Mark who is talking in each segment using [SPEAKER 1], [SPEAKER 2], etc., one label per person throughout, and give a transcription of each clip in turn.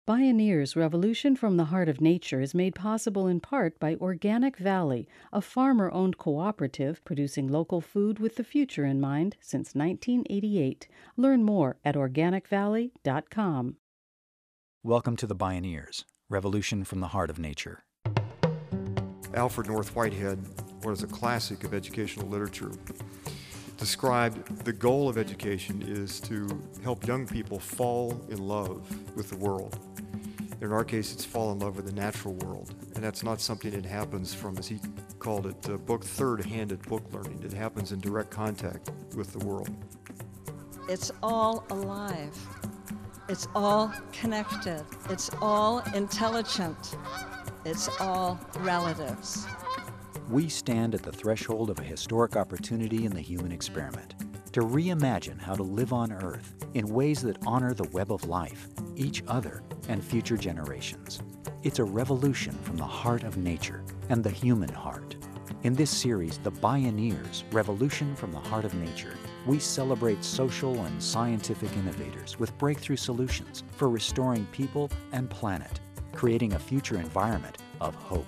[SPEAKER 1] Pioneers Revolution from the Heart of Nature is made possible in part by Organic Valley, a farmer-owned cooperative producing local food with the future in mind since 1988. Learn more at organicvalley.com.
[SPEAKER 2] Welcome to the Pioneers, Revolution from the Heart of Nature.
[SPEAKER 3] Alfred North Whitehead, what is a classic of educational literature, described the goal of education is to help young people fall in love with the world. In our case, it's fall in love with the natural world. And that's not something that happens from, as he called it, third-handed book learning. It happens in direct contact with the world.
[SPEAKER 4] It's all alive. It's all connected. It's all intelligent. It's all relatives.
[SPEAKER 2] We stand at the threshold of a historic opportunity in the human experiment to reimagine how to live on Earth in ways that honor the web of life, each other, and future generations. It's a revolution from the heart of nature and the human heart. In this series, The Pioneers, Revolution from the Heart of Nature, we celebrate social and scientific innovators with breakthrough solutions for restoring people and planet, creating a future environment of hope.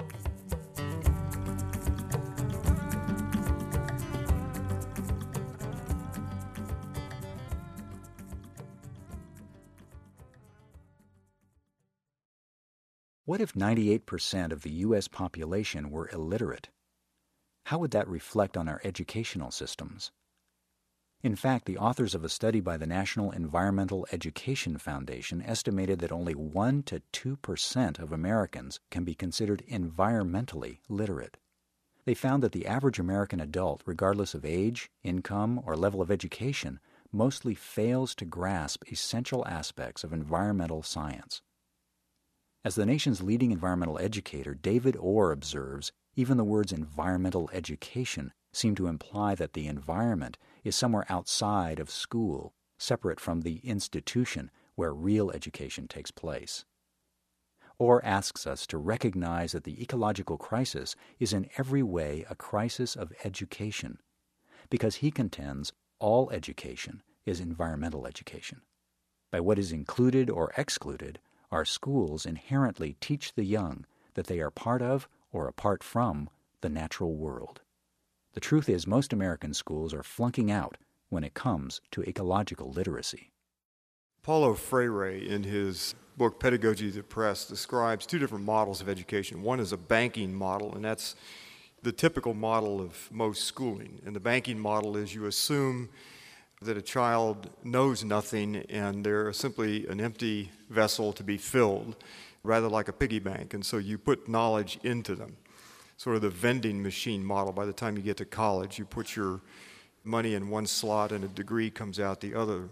[SPEAKER 2] What if 98% of the U.S. population were illiterate? How would that reflect on our educational systems? In fact, the authors of a study by the National Environmental Education Foundation estimated that only 1 to 2% of Americans can be considered environmentally literate. They found that the average American adult, regardless of age, income, or level of education, mostly fails to grasp essential aspects of environmental science. As the nation's leading environmental educator, David Orr observes, even the words environmental education seem to imply that the environment is somewhere outside of school, separate from the institution where real education takes place. Orr asks us to recognize that the ecological crisis is in every way a crisis of education, because he contends all education is environmental education. By what is included or excluded, our schools inherently teach the young that they are part of or apart from the natural world. The truth is, most American schools are flunking out when it comes to ecological literacy.
[SPEAKER 3] Paulo Freire, in his book Pedagogy of the Oppressed, describes two different models of education. One is a banking model, and that's the typical model of most schooling. And the banking model is you assume that a child knows nothing and they're simply an empty vessel to be filled, rather like a piggy bank. And so you put knowledge into them, sort of the vending machine model. By the time you get to college, you put your money in one slot and a degree comes out the other.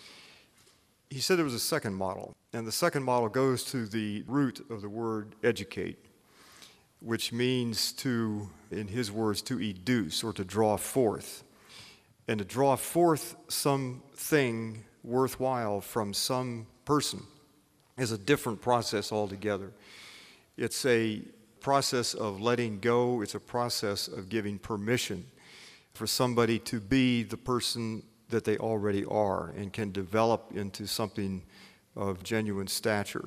[SPEAKER 3] He said there was a second model, and the second model goes to the root of the word educate, which means to, in his words, to educe or to draw forth. And to draw forth something worthwhile from some person is a different process altogether. It's a process of letting go. It's a process of giving permission for somebody to be the person that they already are and can develop into something of genuine stature.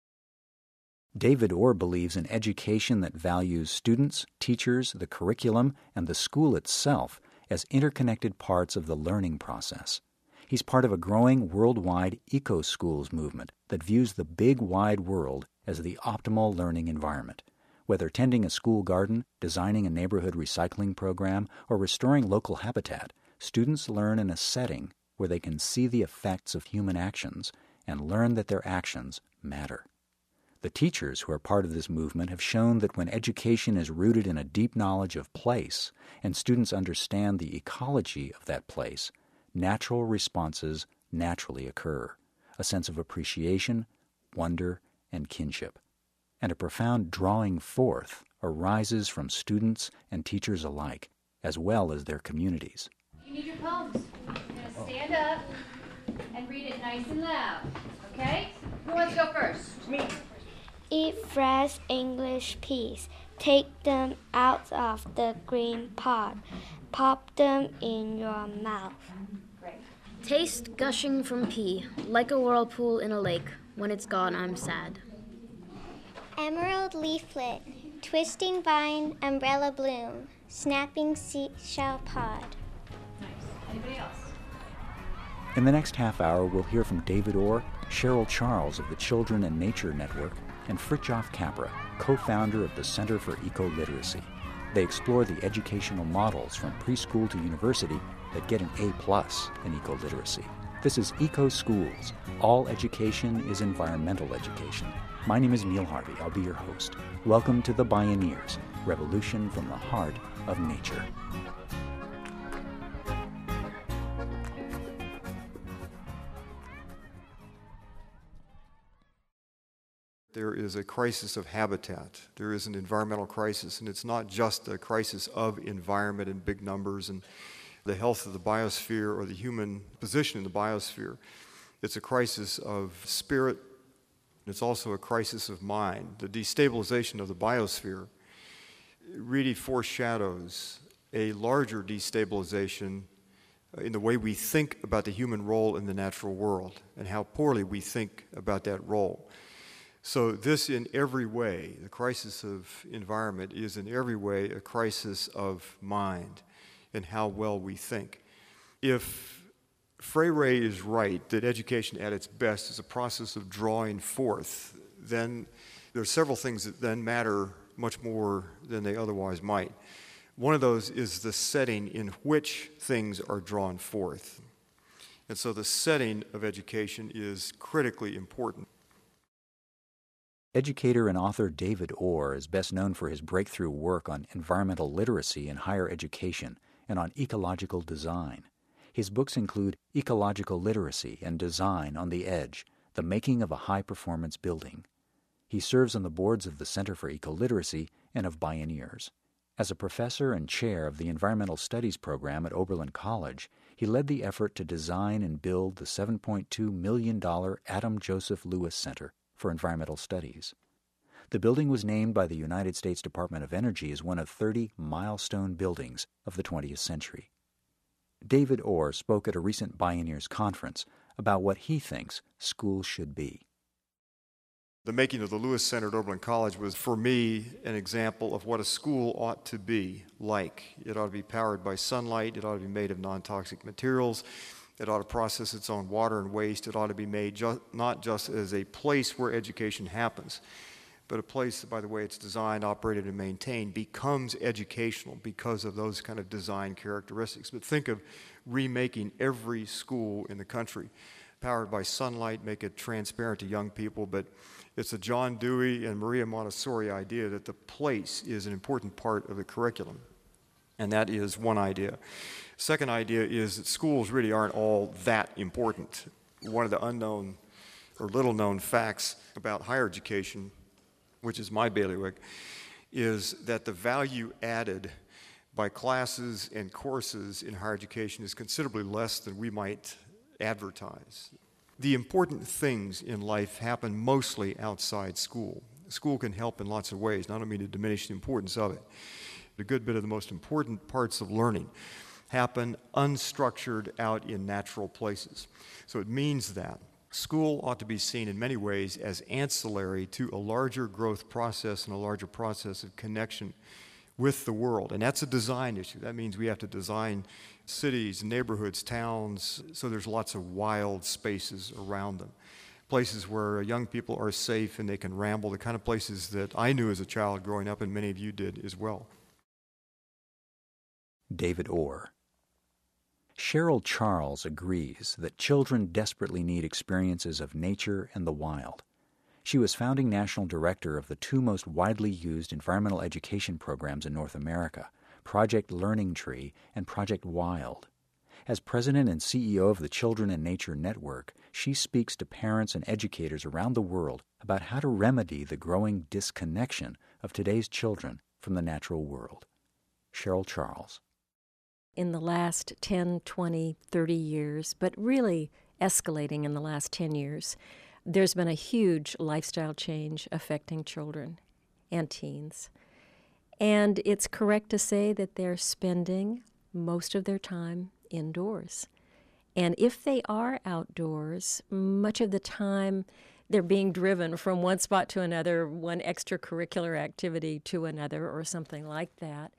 [SPEAKER 2] David Orr believes in education that values students, teachers, the curriculum, and the school itself as interconnected parts of the learning process. He's part of a growing worldwide eco-schools movement that views the big wide world as the optimal learning environment. Whether tending a school garden, designing a neighborhood recycling program, or restoring local habitat, students learn in a setting where they can see the effects of human actions and learn that their actions matter. The teachers who are part of this movement have shown that when education is rooted in a deep knowledge of place and students understand the ecology of that place, natural responses naturally occur, a sense of appreciation, wonder, and kinship. And a profound drawing forth arises from students and teachers alike, as well as their communities.
[SPEAKER 5] You need your poems. You're going to stand up and read it nice and loud, okay? Who wants to go first?
[SPEAKER 4] Me.
[SPEAKER 6] Eat fresh English peas. Take them out of the green pod. Pop them in your mouth.
[SPEAKER 5] Great.
[SPEAKER 7] Taste gushing from pea, like a whirlpool in a lake, When it's gone, I'm sad.
[SPEAKER 8] Emerald leaflet, twisting vine, umbrella bloom, snapping seashell pod.
[SPEAKER 5] Nice. Anybody else?
[SPEAKER 2] In the next half hour, we'll hear from David Orr, Cheryl Charles of the Children and Nature Network, and Fritjof Capra, co-founder of the Center for Eco-Literacy. They explore the educational models from preschool to university that get an A+ in eco-literacy. This is Eco Schools. All education is environmental education. My name is Neil Harvey. I'll be your host. Welcome to The Bioneers, revolution from the heart of nature.
[SPEAKER 3] There is a crisis of habitat. There is an environmental crisis, and it's not just a crisis of environment and big numbers and the health of the biosphere or the human position in the biosphere. It's a crisis of spirit. It's also a crisis of mind. The destabilization of the biosphere really foreshadows a larger destabilization in the way we think about the human role in the natural world and how poorly we think about that role. So this, in every way, the crisis of environment is in every way a crisis of mind and how well we think. If Freire is right that education at its best is a process of drawing forth, then there are several things that then matter much more than they otherwise might. One of those is the setting in which things are drawn forth. And so the setting of education is critically important.
[SPEAKER 2] Educator and author David Orr is best known for his breakthrough work on environmental literacy in higher education and on ecological design. His books include Ecological Literacy and Design on the Edge, The Making of a High-Performance Building. He serves on the boards of the Center for Eco-Literacy and of Bioneers. As a professor and chair of the Environmental Studies program at Oberlin College, he led the effort to design and build the $7.2 million Adam Joseph Lewis Center for Environmental Studies. The building was named by the United States Department of Energy as one of 30 milestone buildings of the 20th century. David Orr spoke at a recent Bioneers conference about what he thinks schools should be.
[SPEAKER 3] The making of the Lewis Center at Oberlin College was, for me, an example of what a school ought to be like. It ought to be powered by sunlight. It ought to be made of non-toxic materials. It ought to process its own water and waste. It ought to be made not just as a place where education happens, but a place that, by the way it's designed, operated, and maintained, becomes educational because of those kind of design characteristics. But think of remaking every school in the country, powered by sunlight, make it transparent to young people. But it's a John Dewey and Maria Montessori idea that the place is an important part of the curriculum. And that is one idea. Second idea is that schools really aren't all that important. One of the unknown or little-known facts about higher education, which is my bailiwick, is that the value added by classes and courses in higher education is considerably less than we might advertise. The important things in life happen mostly outside school. School can help in lots of ways, and I don't mean to diminish the importance of it. A good bit of the most important parts of learning happen unstructured out in natural places. So it means that school ought to be seen in many ways as ancillary to a larger growth process and a larger process of connection with the world. And that's a design issue. That means we have to design cities, neighborhoods, towns, so there's lots of wild spaces around them. Places where young people are safe and they can ramble, the kind of places that I knew as a child growing up and many of you did as well.
[SPEAKER 2] David Orr. Cheryl Charles agrees that children desperately need experiences of nature and the wild. She was founding national director of the two most widely used environmental education programs in North America, Project Learning Tree and Project Wild. As president and CEO of the Children and Nature Network, she speaks to parents and educators around the world about how to remedy the growing disconnection of today's children from the natural world. Cheryl Charles.
[SPEAKER 9] In the last 10, 20, 30 years, but really escalating in the last 10 years, there's been a huge lifestyle change affecting children and teens. And it's correct to say that they're spending most of their time indoors. And if they are outdoors, much of the time they're being driven from one spot to another, one extracurricular activity to another, or something like that.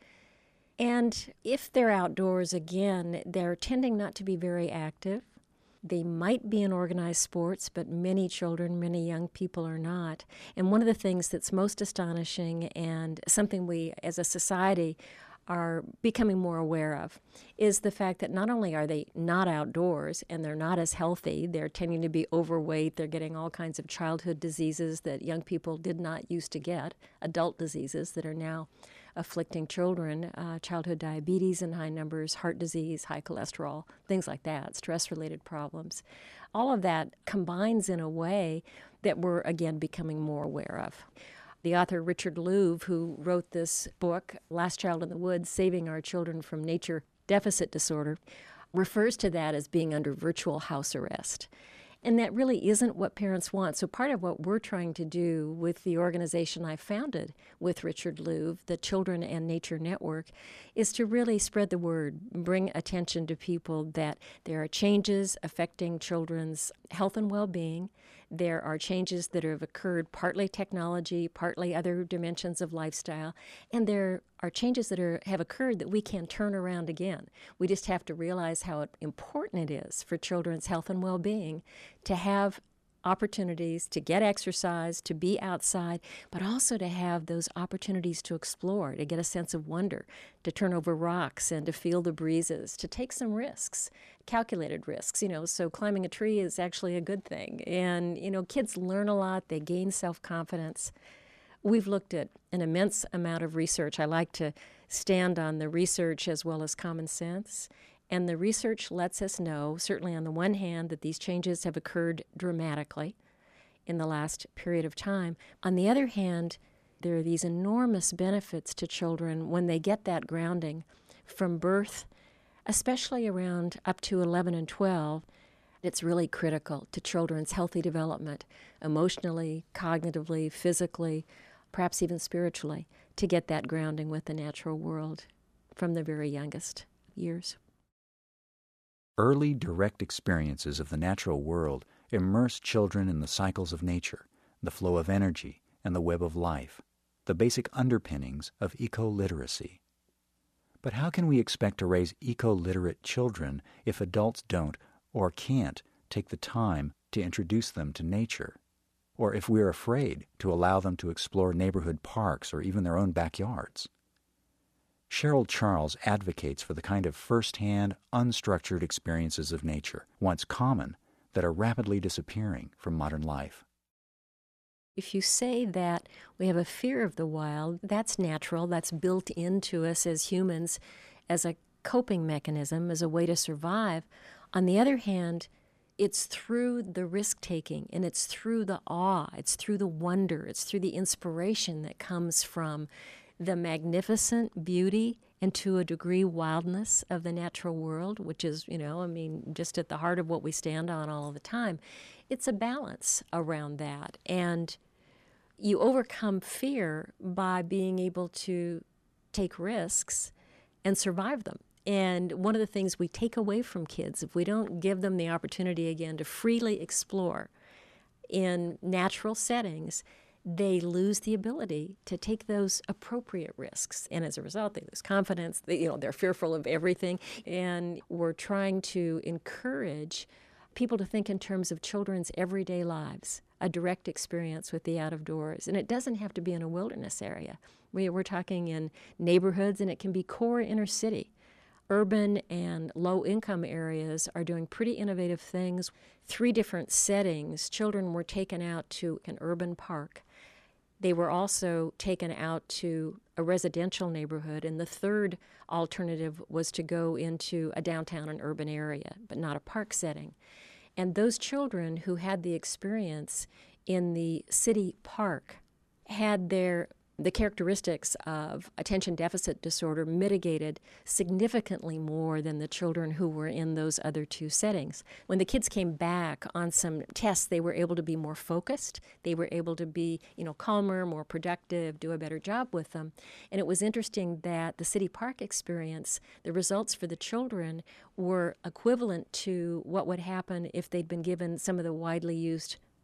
[SPEAKER 9] And if they're outdoors, again, they're tending not to be very active. They might be in organized sports, but many children, many young people are not. And one of the things that's most astonishing, and something we as a society are becoming more aware of, is the fact that not only are they not outdoors and they're not as healthy, they're tending to be overweight, they're getting all kinds of childhood diseases that young people did not used to get, adult diseases that are now afflicting children, childhood diabetes in high numbers, heart disease, high cholesterol, things like that, stress-related problems. All of that combines in a way that we're, again, becoming more aware of. The author Richard Louv, who wrote this book, Last Child in the Woods, Saving Our Children from Nature Deficit Disorder, refers to that as being under virtual house arrest. And that really isn't what parents want. So part of what we're trying to do with the organization I founded with Richard Louv, the Children and Nature Network, is to really spread the word, bring attention to people that there are changes affecting children's health and well-being. There are changes that have occurred, partly technology, partly other dimensions of lifestyle, and there are changes that have occurred that we can turn around again. We just have to realize how important it is for children's health and well-being to have opportunities to get exercise, to be outside, but also to have those opportunities to explore, to get a sense of wonder, to turn over rocks and to feel the breezes, to take some risks, calculated risks, so climbing a tree is actually a good thing. And, kids learn a lot, they gain self-confidence. We've looked at an immense amount of research. I like to stand on the research as well as common sense. And the research lets us know, certainly on the one hand, that these changes have occurred dramatically in the last period of time. On the other hand, there are these enormous benefits to children when they get that grounding from birth, especially around up to 11 and 12. It's really critical to children's healthy development, emotionally, cognitively, physically, perhaps even spiritually, to get that grounding with the natural world from the very youngest years.
[SPEAKER 2] Early direct experiences of the natural world immerse children in the cycles of nature, the flow of energy, and the web of life, the basic underpinnings of eco-literacy. But how can we expect to raise eco-literate children if adults don't or can't take the time to introduce them to nature? Or if we're afraid to allow them to explore neighborhood parks or even their own backyards? Cheryl Charles advocates for the kind of first-hand, unstructured experiences of nature, once common, that are rapidly disappearing from modern life.
[SPEAKER 9] If you say that we have a fear of the wild, that's natural, that's built into us as humans as a coping mechanism, as a way to survive. On the other hand, it's through the risk-taking, and it's through the awe, it's through the wonder, it's through the inspiration that comes from the magnificent beauty and to a degree wildness of the natural world, which is, just at the heart of what we stand on all of the time. It's a balance around that. And you overcome fear by being able to take risks and survive them. And one of the things we take away from kids, if we don't give them the opportunity again to freely explore in natural settings, they lose the ability to take those appropriate risks. And as a result, they lose confidence. They're fearful of everything. And we're trying to encourage people to think in terms of children's everyday lives, a direct experience with the out of doors. And it doesn't have to be in a wilderness area. We're talking in neighborhoods, and it can be core inner city. Urban and low-income areas are doing pretty innovative things. 3 different settings. Children were taken out to an urban park. They were also taken out to a residential neighborhood, and the third alternative was to go into a downtown and urban area, but not a park setting. And those children who had the experience in the city park had the characteristics of attention deficit disorder mitigated significantly more than the children who were in those other 2 settings. When the kids came back on some tests, they were able to be more focused. They were able to be, calmer, more productive, do a better job with them. And it was interesting that the city park experience, the results for the children were equivalent to what would happen if they'd been given some of the widely used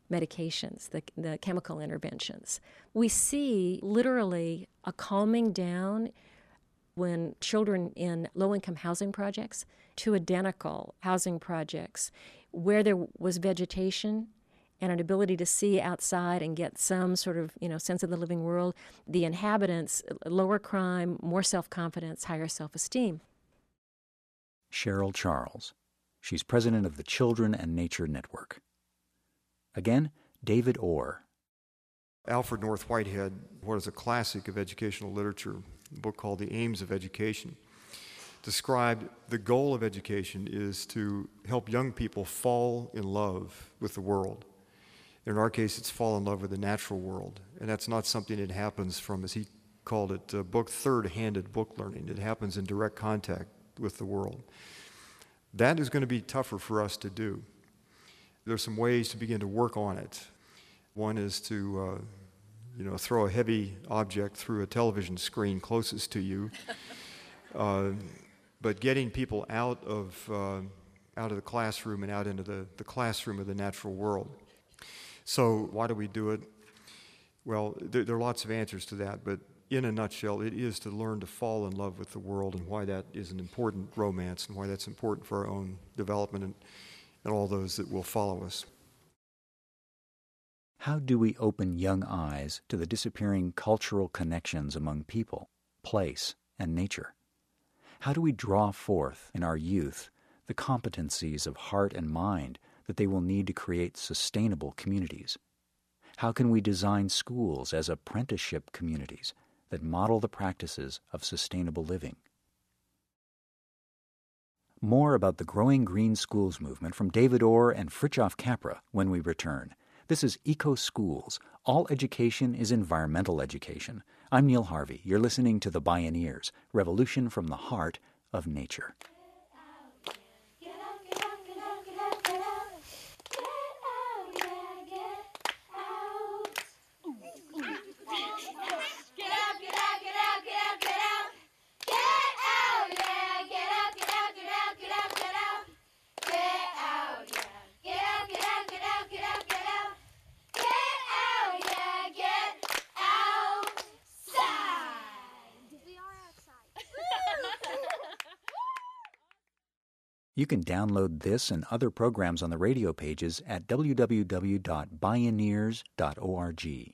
[SPEAKER 9] medications, the chemical interventions. We see literally a calming down when children in low-income housing projects to identical housing projects where there was vegetation and an ability to see outside and get some sort of, sense of the living world, the inhabitants, lower crime, more self-confidence, higher self-esteem.
[SPEAKER 2] Cheryl Charles. She's president of the Children and Nature Network. Again, David Orr.
[SPEAKER 3] Alfred North Whitehead, what is a classic of educational literature, a book called The Aims of Education, described the goal of education is to help young people fall in love with the world. In our case, it's fall in love with the natural world. And that's not something that happens from, as he called it, third-handed book learning. It happens in direct contact with the world. That is going to be tougher for us to do. There's some ways to begin to work on it. One is to, throw a heavy object through a television screen closest to you. But getting people out of the classroom and out into the classroom of the natural world. So why do we do it? Well, there are lots of answers to that, but in a nutshell, it is to learn to fall in love with the world and why that is an important romance and why that's important for our own development and all those that will follow us.
[SPEAKER 2] How do we open young eyes to the disappearing cultural connections among people, place, and nature? How do we draw forth in our youth the competencies of heart and mind that they will need to create sustainable communities? How can we design schools as apprenticeship communities that model the practices of sustainable living? More about the Growing Green Schools movement from David Orr and Fritjof Capra when we return. This is Eco Schools. All education is environmental education. I'm Neil Harvey. You're listening to The Bioneers, Revolution from the Heart of Nature. You can download this and other programs on the radio pages at www.bioneers.org.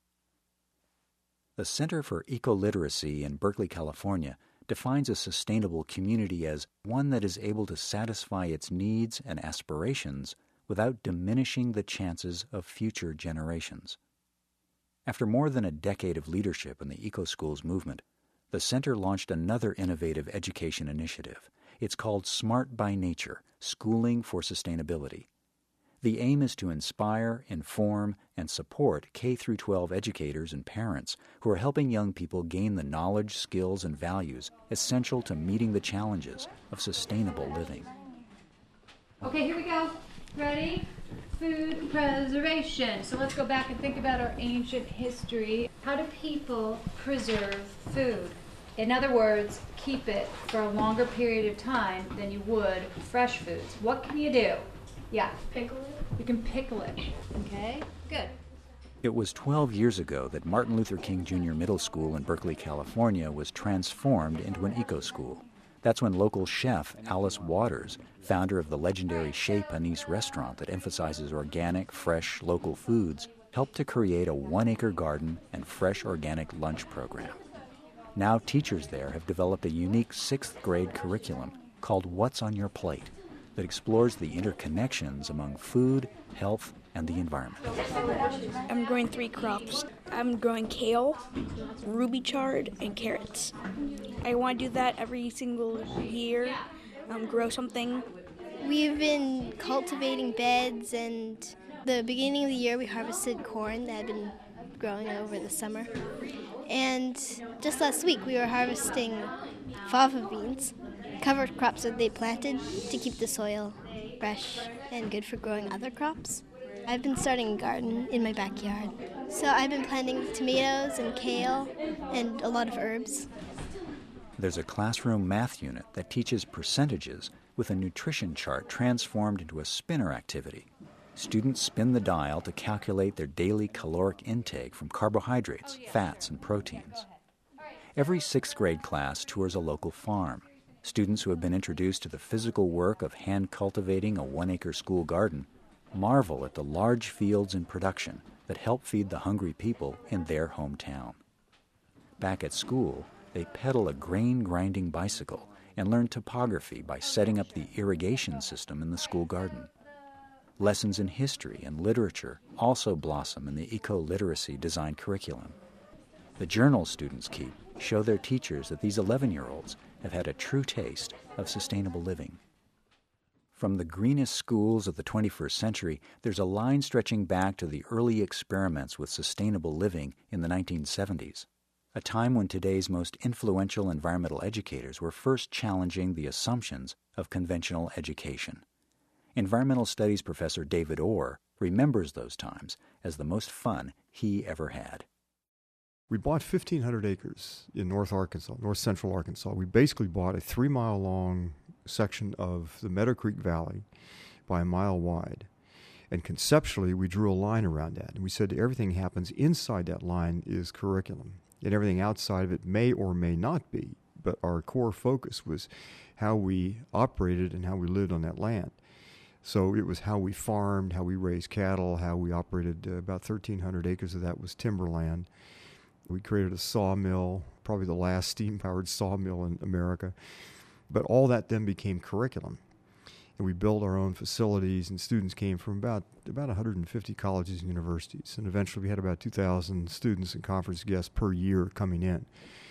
[SPEAKER 2] The Center for Ecoliteracy in Berkeley, California, defines a sustainable community as one that is able to satisfy its needs and aspirations without diminishing the chances of future generations. After more than a decade of leadership in the Eco Schools movement, the Center launched another innovative education initiative. It's called Smart by Nature, Schooling for Sustainability. The aim is to inspire, inform, and support K-12 educators and parents who are helping young people gain the knowledge, skills, and values essential to meeting the challenges of sustainable living.
[SPEAKER 5] Okay, here we go. Ready? Food preservation. So let's go back and think about our ancient history. How do people preserve food? In other words, keep it for a longer period of time than you would fresh foods. What can you do? Yeah.
[SPEAKER 7] Pickle it.
[SPEAKER 5] You can pickle it. Okay, good.
[SPEAKER 2] It was 12 years ago that Martin Luther King Jr. Middle School in Berkeley, California was transformed into an eco-school. That's when local chef Alice Waters, founder of the legendary Chez Panisse restaurant that emphasizes organic, fresh, local foods, helped to create a 1-acre garden and fresh organic lunch program. Now teachers there have developed a unique 6th grade curriculum called What's on Your Plate that explores the interconnections among food, health, and the environment.
[SPEAKER 7] I'm growing 3 crops. I'm growing kale, ruby chard, and carrots. I want to do that every single year, grow something.
[SPEAKER 10] We've been cultivating beds, and the beginning of the year we harvested corn that had been growing over the summer. And just last week we were harvesting fava beans, covered crops that they planted to keep the soil fresh and good for growing other crops. I've been starting a garden in my backyard. So I've been planting tomatoes and kale and a lot of herbs.
[SPEAKER 2] There's a classroom math unit that teaches percentages with a nutrition chart transformed into a spinner activity. Students spin the dial to calculate their daily caloric intake from carbohydrates, fats, and proteins. Every sixth grade class tours a local farm. Students who have been introduced to the physical work of hand cultivating a 1-acre school garden marvel at the large fields in production that help feed the hungry people in their hometown. Back at school, they pedal a grain-grinding bicycle and learn topography by setting up the irrigation system in the school garden. Lessons in history and literature also blossom in the eco-literacy design curriculum. The journals students keep show their teachers that these 11-year-olds have had a true taste of sustainable living. From the greenest schools of the 21st century, there's a line stretching back to the early experiments with sustainable living in the 1970s, a time when today's most influential environmental educators were first challenging the assumptions of conventional education. Environmental studies professor David Orr remembers those times as the most fun he ever had.
[SPEAKER 3] We bought 1,500 acres in north central Arkansas. We basically bought a 3-mile-long section of the Meadow Creek Valley by a mile wide. And conceptually, we drew a line around that. And we said everything happens inside that line is curriculum. And everything outside of it may or may not be. But our core focus was how we operated and how we lived on that land. So it was how we farmed, how we raised cattle, how we operated. About 1,300 acres of that was timberland. We created a sawmill, probably the last steam-powered sawmill in America. But all that then became curriculum. And we built our own facilities, and students came from about 150 colleges and universities. And eventually we had about 2,000 students and conference guests per year coming in.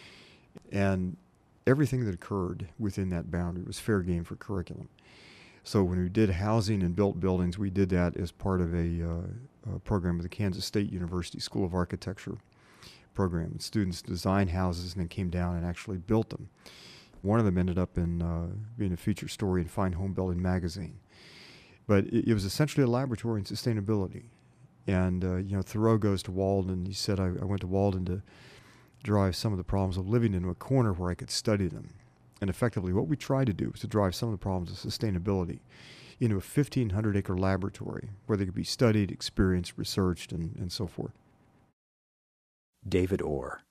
[SPEAKER 3] And everything that occurred within that boundary was fair game for curriculum. So when we did housing and built buildings, we did that as part of a program with the Kansas State University School of Architecture program. Students designed houses and then came down and actually built them. One of them ended up in being a feature story in Fine Home Building magazine. But it was essentially a laboratory in sustainability. And, Thoreau goes to Walden. He said, I went to Walden to drive some of the problems of living into a corner where I could study them. And effectively, what we tried to do was to drive some of the problems of sustainability into a 1,500-acre laboratory where they could be studied, experienced, researched, and so forth.
[SPEAKER 2] David Orr.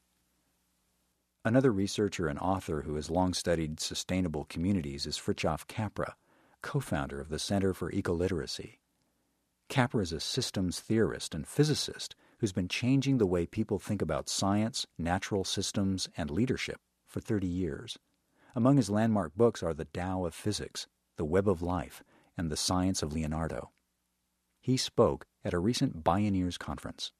[SPEAKER 2] Another researcher and author who has long studied sustainable communities is Fritjof Capra, co-founder of the Center for Ecoliteracy. Capra is a systems theorist and physicist who's been changing the way people think about science, natural systems, and leadership for 30 years. Among his landmark books are The Tao of Physics, The Web of Life, and The Science of Leonardo. He spoke at a recent Bioneers conference.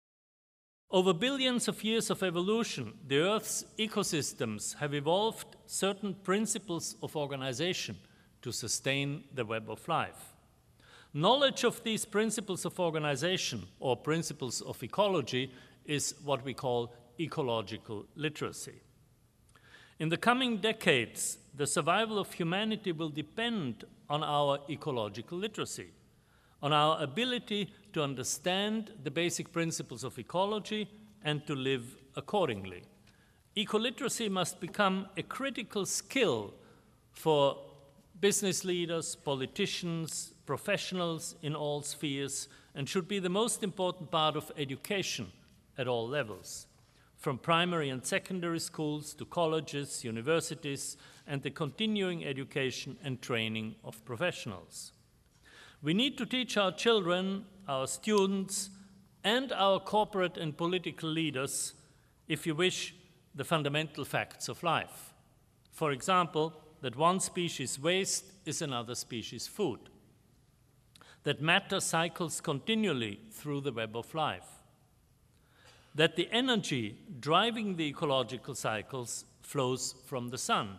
[SPEAKER 11] Over billions of years of evolution, the Earth's ecosystems have evolved certain principles of organization to sustain the web of life. Knowledge of these principles of organization, or principles of ecology, is what we call ecological literacy. In the coming decades, the survival of humanity will depend on our ecological literacy, on our ability to understand the basic principles of ecology and to live accordingly. Ecoliteracy must become a critical skill for business leaders, politicians, professionals in all spheres, and should be the most important part of education at all levels, from primary and secondary schools to colleges, universities, and the continuing education and training of professionals. We need to teach our children, our students, and our corporate and political leaders, if you wish, the fundamental facts of life. For example, that one species' waste is another species' food, that matter cycles continually through the web of life, that the energy driving the ecological cycles flows from the sun,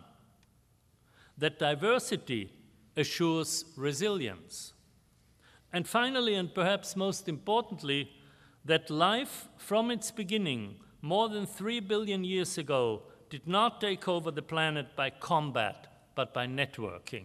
[SPEAKER 11] that diversity assures resilience, and finally, and perhaps most importantly, that life from its beginning, more than 3 billion years ago, did not take over the planet by combat, but by networking.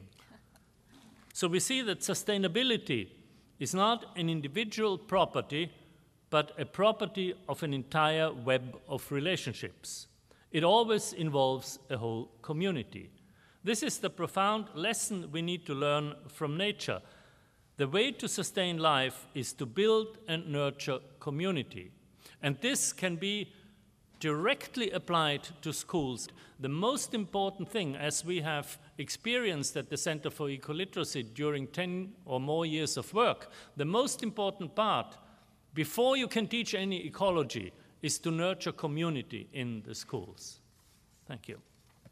[SPEAKER 11] So we see that sustainability is not an individual property, but a property of an entire web of relationships. It always involves a whole community. This is the profound lesson we need to learn from nature. The way to sustain life is to build and nurture community. And this can be directly applied to schools. The most important thing, as we have experienced at the Center for Ecoliteracy during 10 or more years of work, the most important part, before you can teach any ecology, is to nurture community in the schools. Thank you.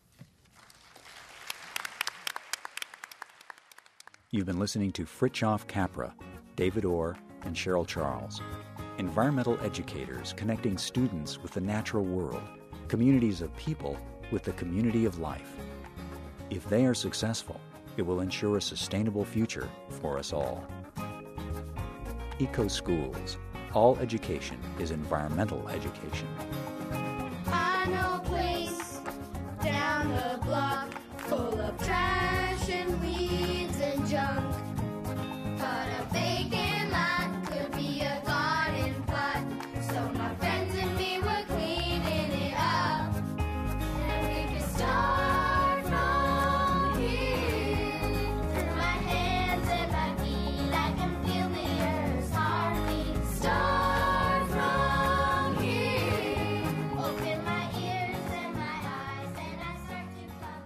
[SPEAKER 2] You've been listening to Fritjof Capra, David Orr, and Cheryl Charles. Environmental educators connecting students with the natural world, communities of people with the community of life. If they are successful, it will ensure a sustainable future for us all. Eco Schools. All education is environmental education.
[SPEAKER 12] I know a place down the block full of trash and weeds and junk. But a vacant lot could be a garden plot. So my friends and me were cleaning it up. And we could start from here. With my hands and my feet, I can feel the earth's heartbeat. Start from here. Open my ears and my eyes, and I start to come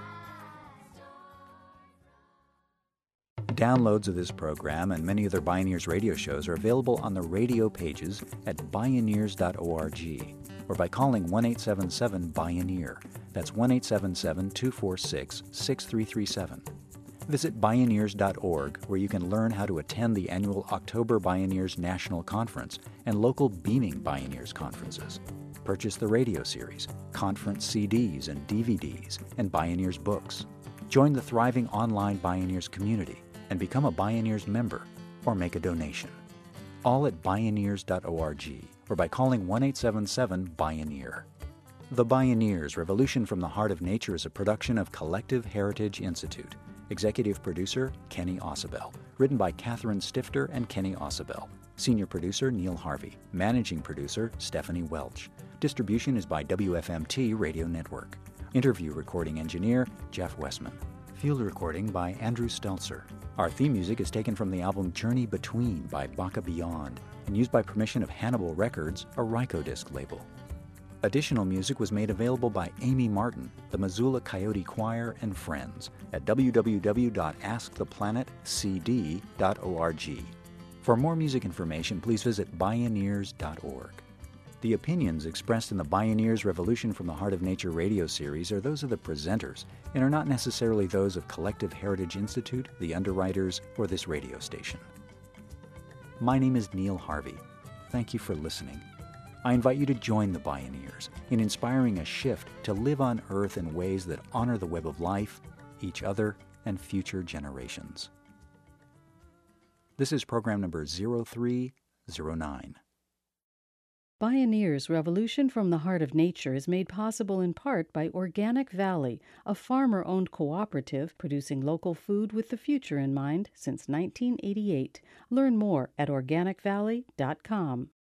[SPEAKER 12] alive.
[SPEAKER 2] Downloads of this program and many other Bioneers radio shows are available on the radio pages at bioneers.org or by calling 1-877-BIONEER. That's 1-877-246-6337. Visit Bioneers.org, where you can learn how to attend the annual October Bioneers National Conference and local Beaming Bioneers conferences. Purchase the radio series, conference CDs and DVDs, and Bioneers books. Join the thriving online Bioneers community and become a Bioneers member or make a donation. All at Bioneers.org or by calling 1-877-BIONEER. The Bioneers, Revolution from the Heart of Nature is a production of Collective Heritage Institute. Executive producer, Kenny Ausubel. Written by Catherine Stifter and Kenny Ausubel. Senior producer, Neil Harvey. Managing producer, Stephanie Welch. Distribution is by WFMT Radio Network. Interview recording engineer, Jeff Westman. Field recording by Andrew Stelzer. Our theme music is taken from the album Journey Between by Baka Beyond and used by permission of Hannibal Records, a Rykodisc label. Additional music was made available by Amy Martin, the Missoula Coyote Choir, and friends at www.asktheplanetcd.org. For more music information, please visit Bioneers.org. The opinions expressed in the Bioneers Revolution from the Heart of Nature radio series are those of the presenters and are not necessarily those of Collective Heritage Institute, the underwriters, or this radio station. My name is Neil Harvey. Thank you for listening. I invite you to join the Bioneers in inspiring a shift to live on Earth in ways that honor the web of life, each other, and future generations. This is program number 0309.
[SPEAKER 1] Bioneers Revolution from the Heart of Nature is made possible in part by Organic Valley, a farmer-owned cooperative producing local food with the future in mind since 1988. Learn more at organicvalley.com.